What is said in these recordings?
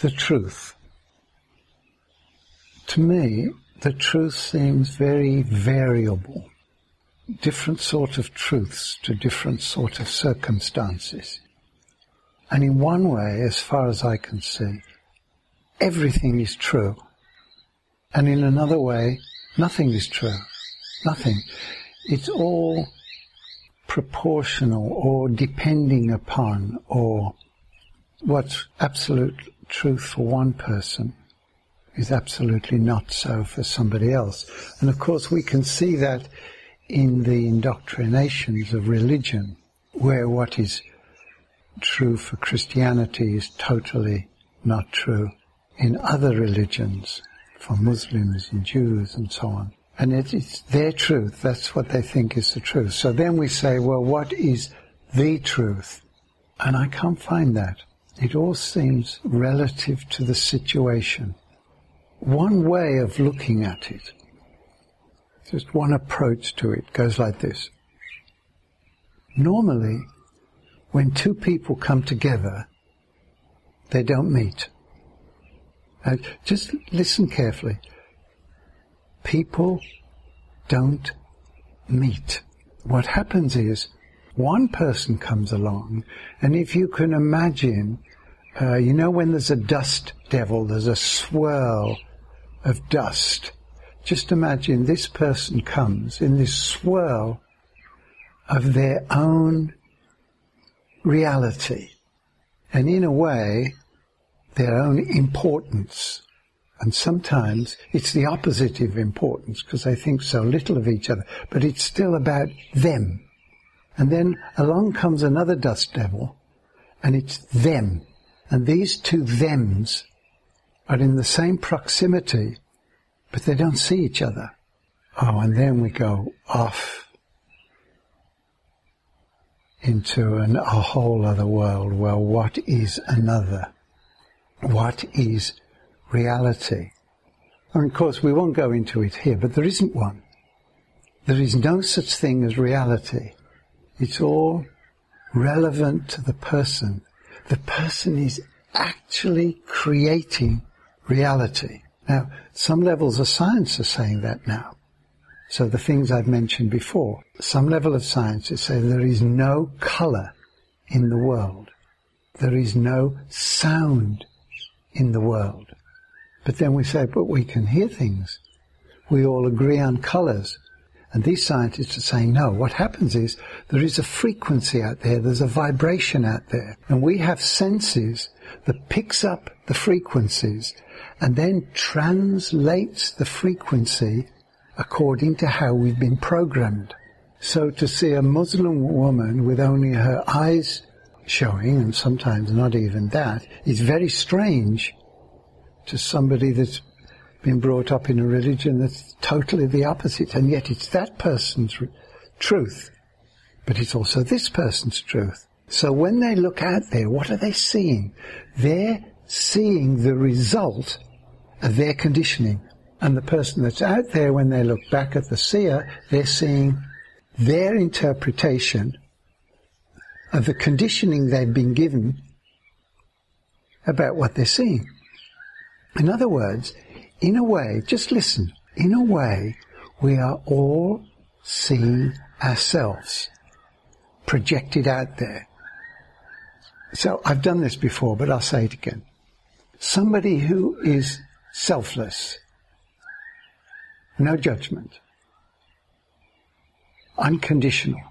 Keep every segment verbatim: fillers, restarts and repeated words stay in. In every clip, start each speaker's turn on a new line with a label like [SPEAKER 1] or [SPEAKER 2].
[SPEAKER 1] the truth. To me, the truth seems very variable. Different sort of truths to different sort of circumstances. And in one way, as far as I can see, everything is true. And in another way, nothing is true. Nothing. It's all proportional or depending upon, or what's absolute truth for one person is absolutely not so for somebody else. And of course we can see that in the indoctrinations of religion, where what is true for Christianity is totally not true in other religions, for Muslims and Jews and so on. And it, it's their truth, that's what they think is the truth. So then we say, well, what is the truth? And I can't find that. It all seems relative to the situation. One way of looking at it, just one approach to it, goes like this. Normally, when two people come together, they don't meet. Uh, just listen carefully. People don't meet. What happens is, one person comes along, and if you can imagine, uh, you know when there's a dust devil, there's a swirl of dust. Just imagine this person comes in this swirl of their own reality, and in a way, their own importance. And sometimes it's the opposite of importance, because they think so little of each other, but it's still about them. And then along comes another dust devil, and it's them. And these two thems are in the same proximity, but they don't see each other. Oh, and then we go off into an, a whole other world. Well, what is another? What is reality? And of course, we won't go into it here, but there isn't one. There is no such thing as reality. It's all relevant to the person. The person is actually creating reality. Now, some levels of science are saying that now. So the things I've mentioned before, some level of science is saying there is no colour in the world. There is no sound in the world. But then we say, but we can hear things. We all agree on colours. And these scientists are saying, no, what happens is there is a frequency out there, there's a vibration out there. And we have senses that picks up the frequencies and then translates the frequency according to how we've been programmed. So to see a Muslim woman with only her eyes showing, and sometimes not even that, is very strange to somebody that's been brought up in a religion that's totally the opposite, and yet it's that person's r- truth, but it's also this person's truth. So when they look out there, what are they seeing? They're seeing the result of their conditioning. And the person that's out there, when they look back at the seer, they're seeing their interpretation of the conditioning they've been given about what they're seeing. In other words, in a way, just listen, in a way, we are all seeing ourselves projected out there. So I've done this before, but I'll say it again. Somebody who is selfless, no judgment, unconditional,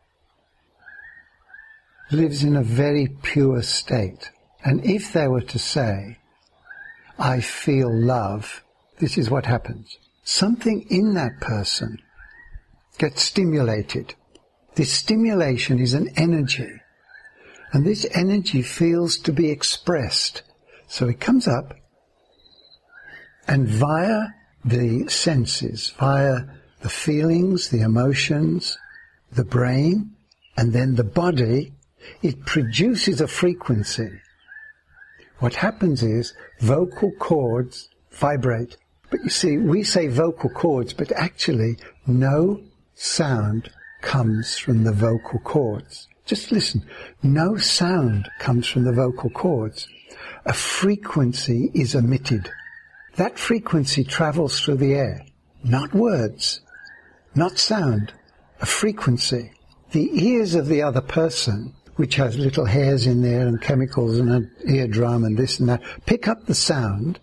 [SPEAKER 1] lives in a very pure state. And if they were to say, I feel love, this is what happens. Something in that person gets stimulated. This stimulation is an energy. And this energy feels to be expressed. So it comes up, and via the senses, via the feelings, the emotions, the brain, and then the body, it produces a frequency. What happens is vocal cords vibrate. But you see, we say vocal cords, but actually no sound comes from the vocal cords. Just listen. No sound comes from the vocal cords. A frequency is emitted. That frequency travels through the air. Not words, not sound, a frequency. The ears of the other person, which has little hairs in there and chemicals and an eardrum and this and that, pick up the sound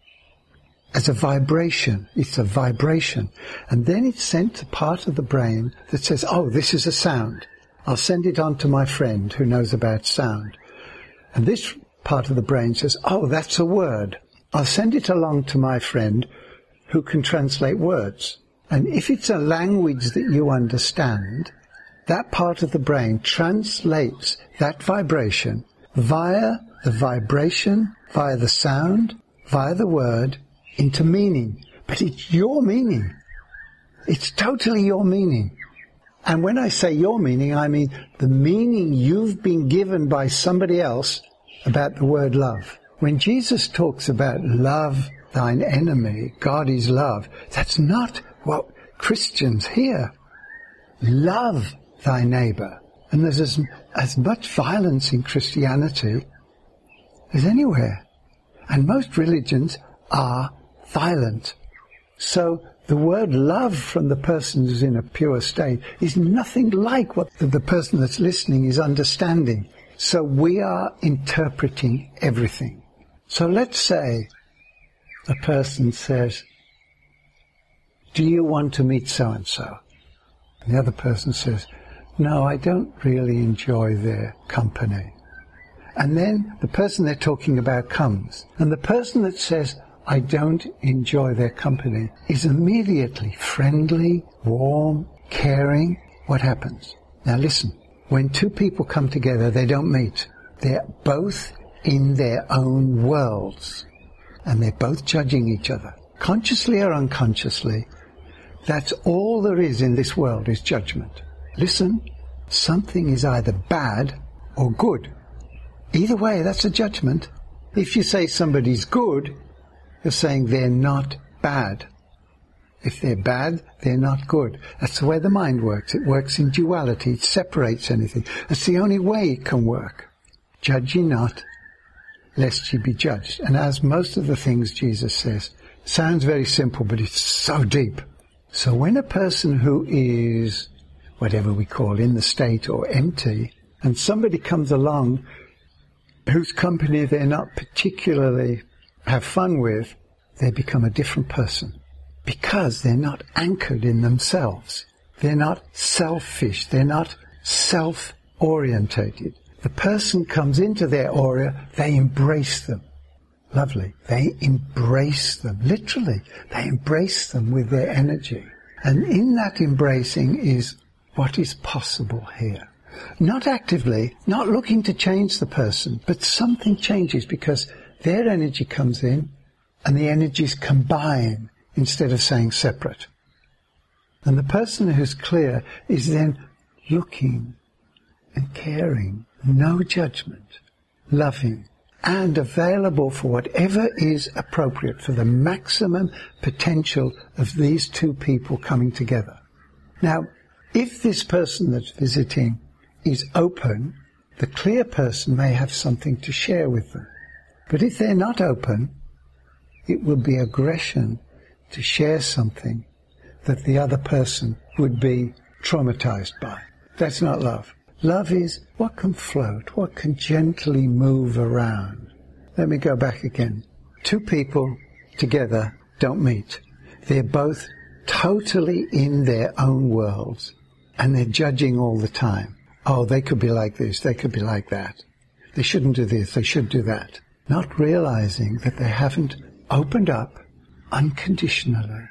[SPEAKER 1] as a vibration. It's a vibration. And then it's sent to part of the brain that says, oh, this is a sound. I'll send it on to my friend who knows about sound. And this part of the brain says, oh, that's a word. I'll send it along to my friend who can translate words. And if it's a language that you understand, that part of the brain translates that vibration via the vibration, via the sound, via the word, into meaning. But it's your meaning. It's totally your meaning. And when I say your meaning, I mean the meaning you've been given by somebody else about the word love. When Jesus talks about love thine enemy, God is love, that's not what Christians hear. Love thy neighbor. And there's as, as much violence in Christianity as anywhere. And most religions are violent. So the word love from the person who's in a pure state is nothing like what the, the person that's listening is understanding. So we are interpreting everything. So let's say a person says, do you want to meet so-and-so? And the other person says, no, I don't really enjoy their company. And then the person they're talking about comes. And the person that says, I don't enjoy their company, is immediately friendly, warm, caring. What happens? Now listen, when two people come together, they don't meet. They're both in their own worlds. And they're both judging each other. Consciously or unconsciously, that's all there is in this world is judgment. Listen, something is either bad or good. Either way, that's a judgment. If you say somebody's good, you're saying they're not bad. If they're bad, they're not good. That's the way the mind works. It works in duality. It separates anything. That's the only way it can work. Judge ye not, lest ye be judged. And as most of the things Jesus says, sounds very simple, but it's so deep. So when a person who is, whatever we call, in the state or empty, and somebody comes along whose company they're not particularly have fun with, they become a different person. Because they're not anchored in themselves. They're not selfish. They're not self-orientated. The person comes into their aura, they embrace them. Lovely. They embrace them. Literally. They embrace them with their energy. And in that embracing is what is possible here. Not actively, not looking to change the person, but something changes because their energy comes in and the energies combine instead of saying separate. And the person who's clear is then looking and caring, no judgment, loving, and available for whatever is appropriate for the maximum potential of these two people coming together. Now, if this person that's visiting is open, the clear person may have something to share with them. But if they're not open, it will be aggression to share something that the other person would be traumatized by. That's not love. Love is what can float, what can gently move around. Let me go back again. Two people together don't meet. They're both totally in their own worlds, and they're judging all the time. Oh, they could be like this, they could be like that. They shouldn't do this, they should do that. Not realizing that they haven't opened up unconditionally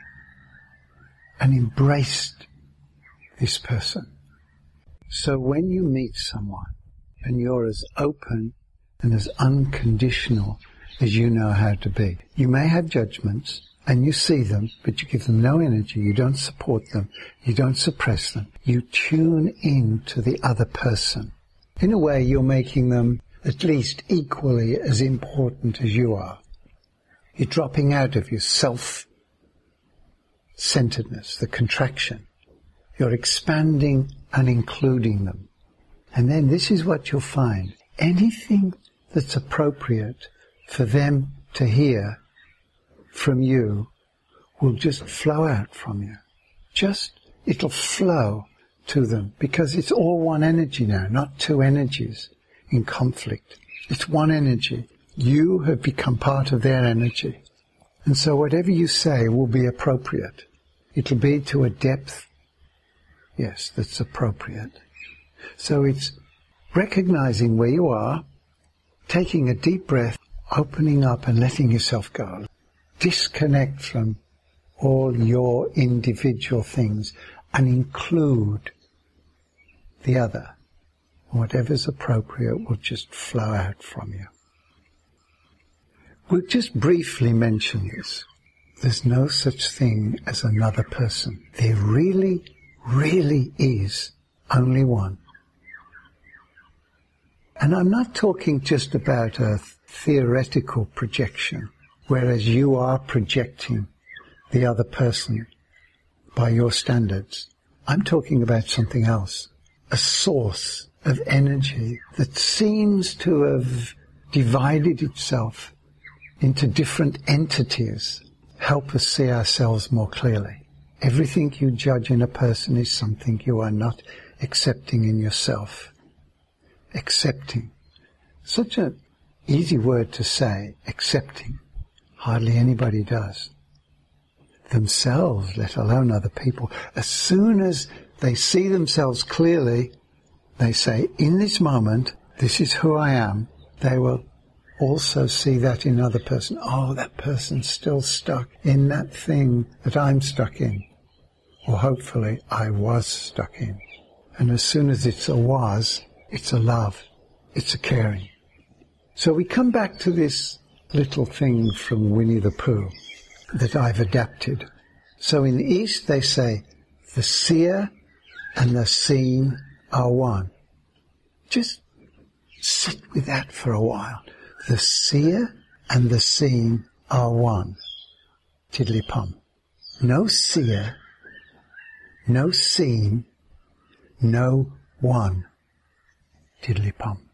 [SPEAKER 1] and embraced this person. So when you meet someone and you're as open and as unconditional as you know how to be, you may have judgments and you see them, but you give them no energy, you don't support them, you don't suppress them. You tune in to the other person. In a way, you're making them at least equally as important as you are. You're dropping out of your self-centeredness, the contraction. You're expanding and including them. And then this is what you'll find. Anything that's appropriate for them to hear from you will just flow out from you. Just, it'll flow to them, because it's all one energy now, not two energies in conflict. It's one energy. You have become part of their energy. And so whatever you say will be appropriate. It'll be to a depth, yes, that's appropriate. So it's recognizing where you are, taking a deep breath, opening up and letting yourself go. Disconnect from all your individual things and include the other. Whatever's appropriate will just flow out from you. We'll just briefly mention this. There's no such thing as another person. There really, really is only one. And I'm not talking just about a theoretical projection, whereas you are projecting the other person by your standards. I'm talking about something else. A source of energy that seems to have divided itself into different entities. Help us see ourselves more clearly. Everything you judge in a person is something you are not accepting in yourself. Accepting. Such an easy word to say, accepting. Hardly anybody does. Themselves, let alone other people. As soon as they see themselves clearly, they say, in this moment, this is who I am. They will also see that in another person. Oh, that person's still stuck in that thing that I'm stuck in. Or hopefully I was stuck in. And as soon as it's a was, it's a love. It's a caring. So we come back to this little thing from Winnie the Pooh that I've adapted. So in the East they say, the seer and the seen are one. Just sit with that for a while. The seer and the seen are one. Tiddly-pum. No seer, no seen, no one. Tiddly-pum.